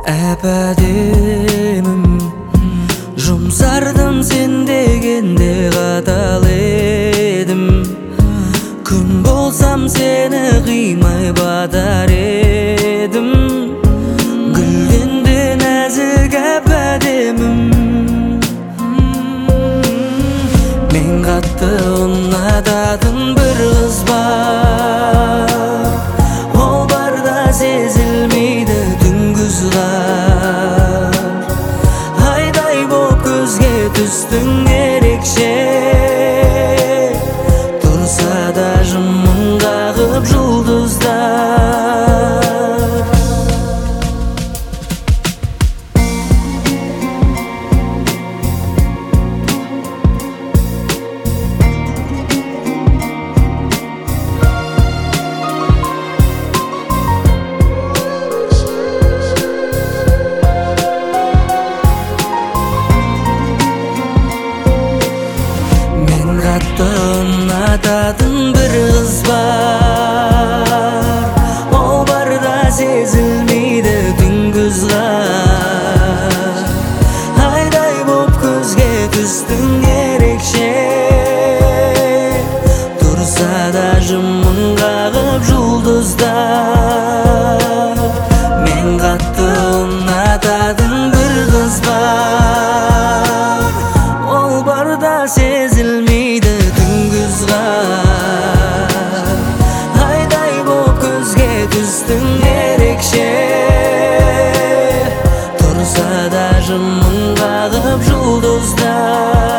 Әп-әдемім, жұмсардым сен дегенде қатал едім. Күн болсам сені қимай батар едім. Гүлден де нәзік әп-әдемім. Мен қатты ұнататын бір қыз бар. Ол барда сезілмейді түнгіз қар. Айдай боп көзге түстің ерекше. Тұрса да жымың қағып жұлдыздар. Ұнататын бір қыз бар. Ол барда сезілмейді түнгіз қар. Айдай боп көзге түстің ерекше. Тұрса да жымың қағып жұлдыздар. Мен қатты ұнататын бір қыз бар. Ол барда сезілмейді түнгіз қар. Айдай боп көзге түстің ерекше. Тұрса да жымың қағып жұлдыздар.